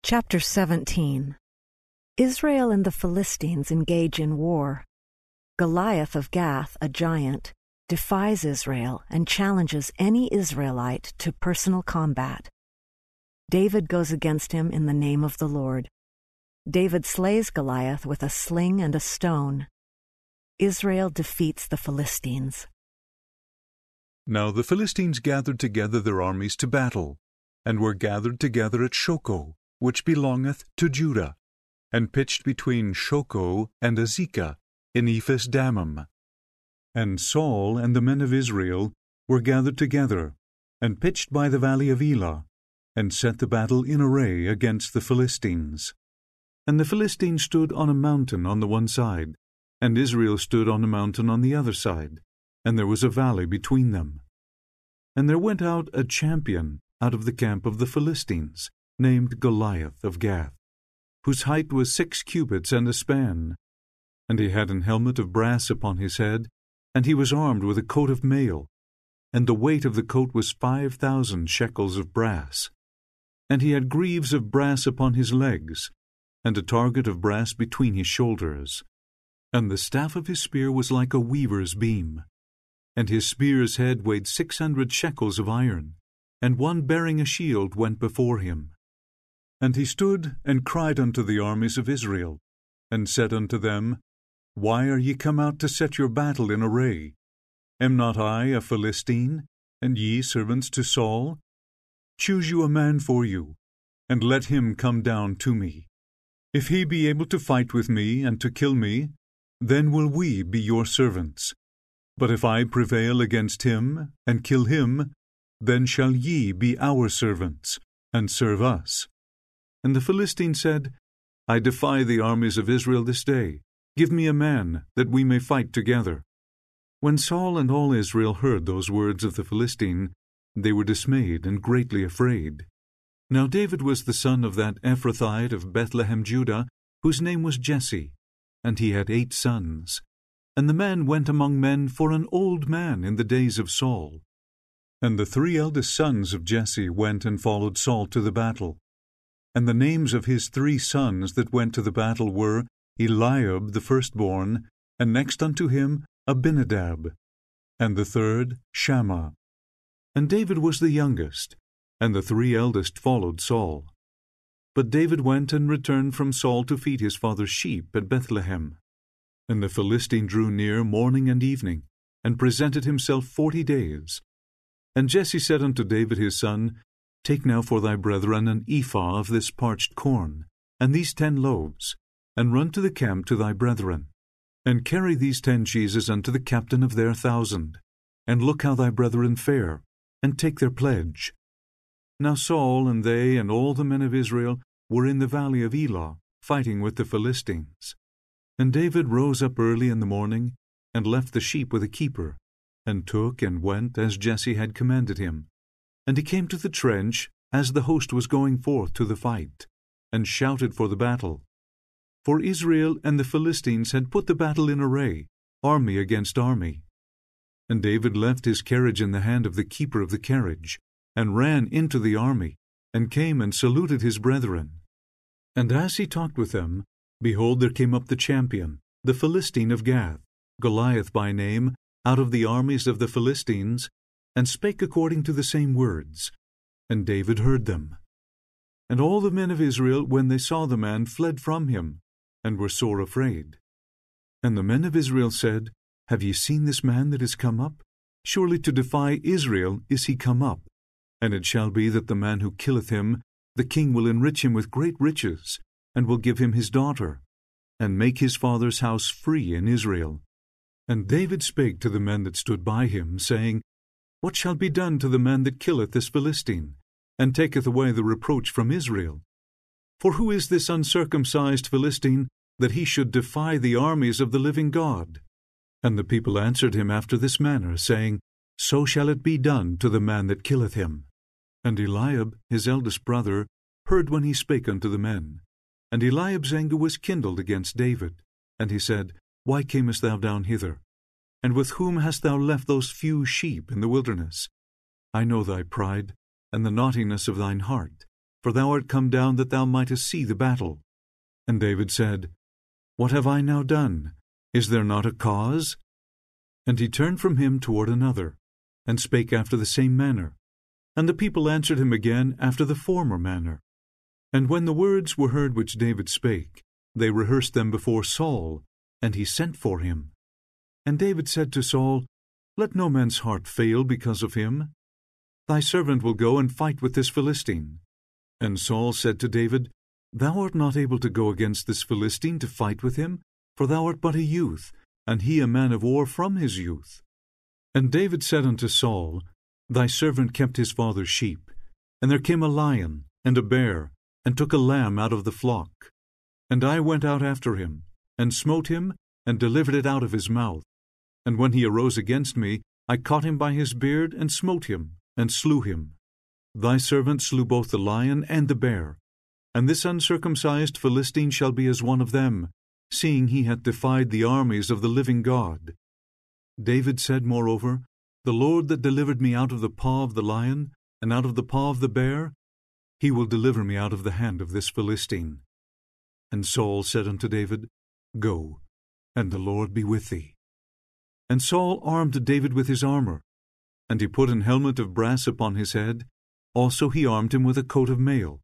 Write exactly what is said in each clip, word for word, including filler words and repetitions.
Chapter seventeen. Israel and the Philistines engage in war. Goliath of Gath, a giant, defies Israel and challenges any Israelite to personal combat. David goes against him in the name of the Lord. David slays Goliath with a sling and a stone. Israel defeats the Philistines. Now the Philistines gathered together their armies to battle, and were gathered together at Shochoh, which belongeth to Judah, and pitched between Shochoh and Azekah in Ephes Dammim. And Saul and the men of Israel were gathered together, and pitched by the valley of Elah, and set the battle in array against the Philistines. And the Philistines stood on a mountain on the one side, and Israel stood on a mountain on the other side, and there was a valley between them. And there went out a champion out of the camp of the Philistines, named Goliath of Gath, whose height was six cubits and a span. And he had an helmet of brass upon his head, and he was armed with a coat of mail, and the weight of the coat was five thousand shekels of brass. And he had greaves of brass upon his legs, and a target of brass between his shoulders. And the staff of his spear was like a weaver's beam. And his spear's head weighed six hundred shekels of iron, and one bearing a shield went before him. And he stood and cried unto the armies of Israel, and said unto them, Why are ye come out to set your battle in array? Am not I a Philistine, and ye servants to Saul? Choose you a man for you, and let him come down to me. If he be able to fight with me and to kill me, then will we be your servants. But if I prevail against him, and kill him, then shall ye be our servants, and serve us. And the Philistine said, I defy the armies of Israel this day. Give me a man, that we may fight together. When Saul and all Israel heard those words of the Philistine, they were dismayed and greatly afraid. Now David was the son of that Ephrathite of Bethlehem Judah, whose name was Jesse, and he had eight sons. And the man went among men for an old man in the days of Saul. And the three eldest sons of Jesse went and followed Saul to the battle. And the names of his three sons that went to the battle were Eliab the firstborn, and next unto him Abinadab, and the third Shammah. And David was the youngest, and the three eldest followed Saul. But David went and returned from Saul to feed his father's sheep at Bethlehem. And the Philistine drew near morning and evening, and presented himself forty days. And Jesse said unto David his son, Take now for thy brethren an ephah of this parched corn, and these ten loaves, and run to the camp to thy brethren, and carry these ten cheeses unto the captain of their thousand, and look how thy brethren fare, and take their pledge. Now Saul and they and all the men of Israel were in the valley of Elah, fighting with the Philistines. And David rose up early in the morning, and left the sheep with a keeper, and took and went as Jesse had commanded him. And he came to the trench as the host was going forth to the fight, and shouted for the battle. For Israel and the Philistines had put the battle in array, army against army. And David left his carriage in the hand of the keeper of the carriage, and ran into the army, and came and saluted his brethren. And as he talked with them, behold, there came up the champion, the Philistine of Gath, Goliath by name, out of the armies of the Philistines, and spake according to the same words. And David heard them. And all the men of Israel, when they saw the man, fled from him, and were sore afraid. And the men of Israel said, Have ye seen this man that is come up? Surely to defy Israel is he come up. And it shall be that the man who killeth him, the king will enrich him with great riches, and will give him his daughter, and make his father's house free in Israel. And David spake to the men that stood by him, saying, What shall be done to the man that killeth this Philistine, and taketh away the reproach from Israel? For who is this uncircumcised Philistine, that he should defy the armies of the living God? And the people answered him after this manner, saying, So shall it be done to the man that killeth him. And Eliab, his eldest brother, heard when he spake unto the men. And Eliab's anger was kindled against David. And he said, Why camest thou down hither? And with whom hast thou left those few sheep in the wilderness? I know thy pride, and the naughtiness of thine heart, for thou art come down that thou mightest see the battle. And David said, What have I now done? Is there not a cause? And he turned from him toward another, and spake after the same manner. And the people answered him again after the former manner. And when the words were heard which David spake, they rehearsed them before Saul, and he sent for him. And David said to Saul, Let no man's heart fail because of him. Thy servant will go and fight with this Philistine. And Saul said to David, Thou art not able to go against this Philistine to fight with him, for thou art but a youth, and he a man of war from his youth. And David said unto Saul, Thy servant kept his father's sheep, and there came a lion and a bear, and took a lamb out of the flock. And I went out after him, and smote him, and delivered it out of his mouth. And when he arose against me, I caught him by his beard, and smote him, and slew him. Thy servant slew both the lion and the bear, and this uncircumcised Philistine shall be as one of them, seeing he hath defied the armies of the living God. David said moreover, The Lord that delivered me out of the paw of the lion, and out of the paw of the bear, he will deliver me out of the hand of this Philistine. And Saul said unto David, Go, and the Lord be with thee. And Saul armed David with his armor, and he put an helmet of brass upon his head, also he armed him with a coat of mail.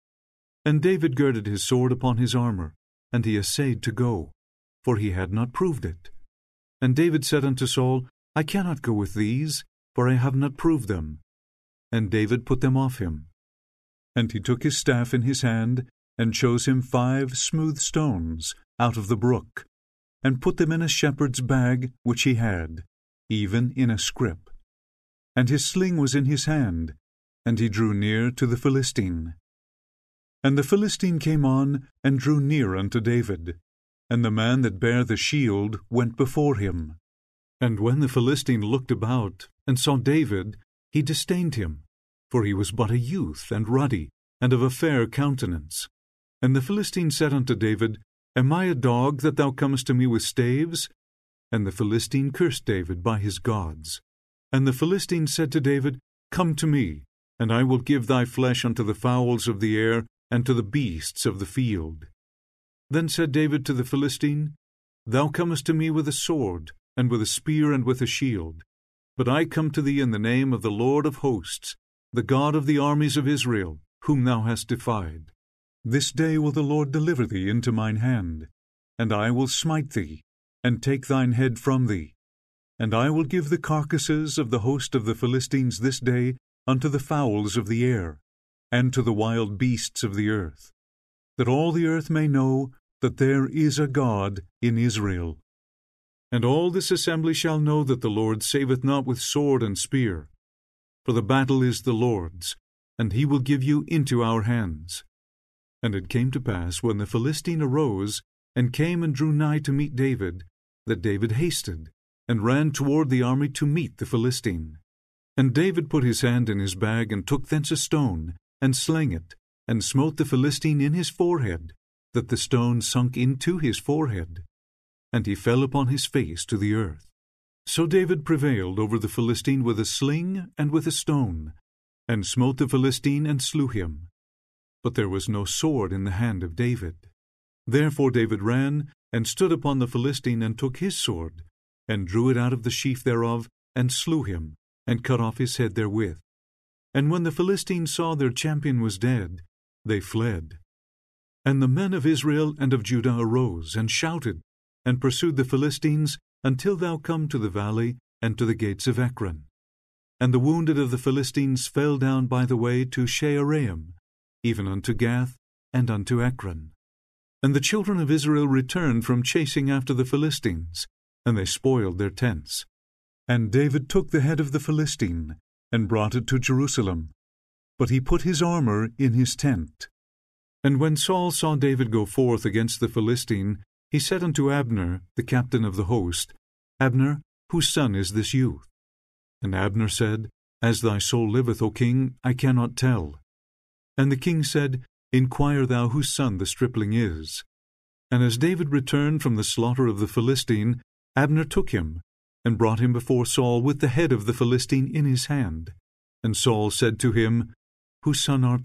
And David girded his sword upon his armor, and he essayed to go, for he had not proved it. And David said unto Saul, I cannot go with these, for I have not proved them. And David put them off him. And he took his staff in his hand, and chose him five smooth stones out of the brook, and put them in a shepherd's bag which he had, even in a scrip. And his sling was in his hand, and he drew near to the Philistine. And the Philistine came on, and drew near unto David, and the man that bare the shield went before him. And when the Philistine looked about, and saw David, he disdained him, for he was but a youth, and ruddy, and of a fair countenance. And the Philistine said unto David, Am I a dog, that thou comest to me with staves? And the Philistine cursed David by his gods. And the Philistine said to David, Come to me, and I will give thy flesh unto the fowls of the air, and to the beasts of the field. Then said David to the Philistine, Thou comest to me with a sword, and with a spear, and with a shield. But I come to thee in the name of the Lord of hosts, the God of the armies of Israel, whom thou hast defied. This day will the Lord deliver thee into mine hand, and I will smite thee, and take thine head from thee. And I will give the carcasses of the host of the Philistines this day unto the fowls of the air, and to the wild beasts of the earth, that all the earth may know that there is a God in Israel. And all this assembly shall know that the Lord saveth not with sword and spear, for the battle is the Lord's, and he will give you into our hands. And it came to pass, when the Philistine arose, and came and drew nigh to meet David, that David hasted, and ran toward the army to meet the Philistine. And David put his hand in his bag, and took thence a stone, and slang it, and smote the Philistine in his forehead, that the stone sunk into his forehead, and he fell upon his face to the earth. So David prevailed over the Philistine with a sling and with a stone, and smote the Philistine and slew him. But there was no sword in the hand of David. Therefore David ran, and stood upon the Philistine, and took his sword, and drew it out of the sheath thereof, and slew him, and cut off his head therewith. And when the Philistines saw their champion was dead, they fled. And the men of Israel and of Judah arose, and shouted, and pursued the Philistines, until thou come to the valley, and to the gates of Ekron. And the wounded of the Philistines fell down by the way to Shaaraim, even unto Gath, and unto Ekron. And the children of Israel returned from chasing after the Philistines, and they spoiled their tents. And David took the head of the Philistine, and brought it to Jerusalem. But he put his armor in his tent. And when Saul saw David go forth against the Philistine, he said unto Abner, the captain of the host, Abner, whose son is this youth? And Abner said, As thy soul liveth, O king, I cannot tell. And the king said, Inquire thou whose son the stripling is. And as David returned from the slaughter of the Philistine, Abner took him, and brought him before Saul with the head of the Philistine in his hand. And Saul said to him, Whose son art thou,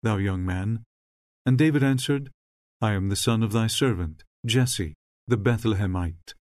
thou young man? And David answered, I am the son of thy servant, Jesse, the Bethlehemite.